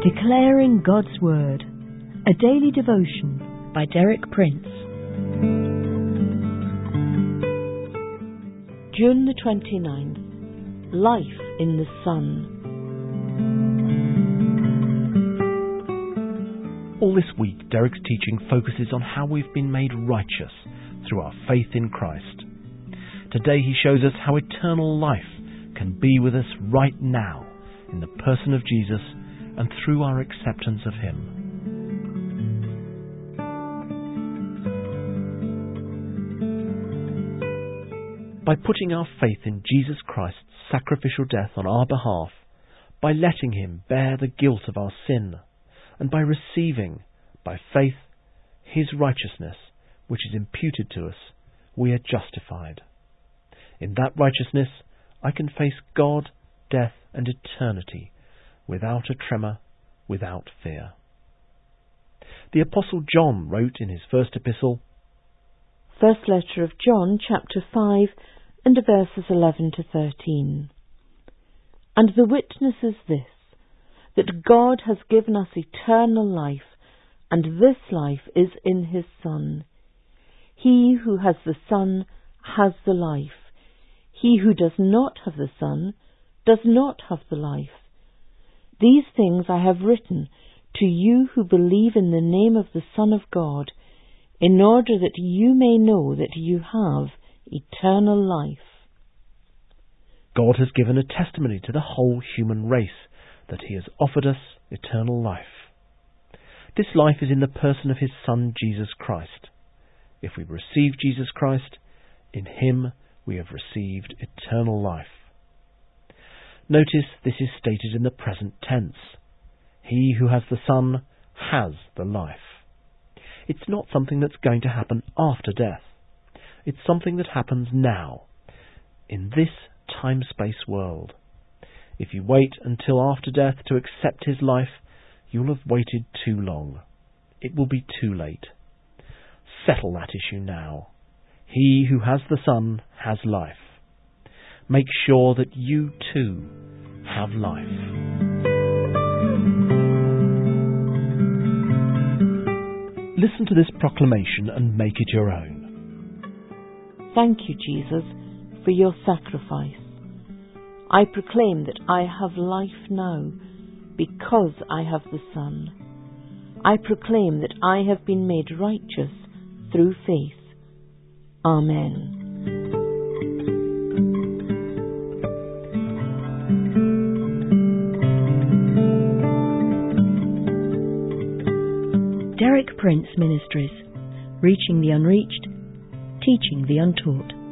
Declaring God's Word, a daily devotion by Derek Prince. June the 29th, Life in the Sun. All this week, Derek's teaching focuses on how we've been made righteous through our faith in Christ. Today he shows us how eternal life can be with us right now in the person of Jesus and through our acceptance of Him. By putting our faith in Jesus Christ's sacrificial death on our behalf, by letting Him bear the guilt of our sin, and by receiving, by faith, His righteousness, which is imputed to us, we are justified. In that righteousness, I can face God, death, and eternity without a tremor, without fear. The Apostle John wrote in his first epistle, First letter of John, chapter 5, and verses 11 to 13. And the witness is this, that God has given us eternal life, and this life is in His Son. He who has the Son has the life. He who does not have the Son does not have the life. These things I have written to you who believe in the name of the Son of God, in order that you may know that you have eternal life. God has given a testimony to the whole human race that He has offered us eternal life. This life is in the person of His Son, Jesus Christ. If we receive Jesus Christ, in Him we have received eternal life. Notice this is stated in the present tense. He who has the Son has the life. It's not something that's going to happen after death. It's something that happens now, in this time-space world. If you wait until after death to accept His life, you'll have waited too long. It will be too late. Settle that issue now. He who has the Son has life. Make sure that you too have life. Listen to this proclamation and make it your own. Thank you, Jesus, for your sacrifice. I proclaim that I have life now because I have the Son. I proclaim that I have been made righteous through faith. Amen. Derek Prince Ministries, reaching the unreached, teaching the untaught.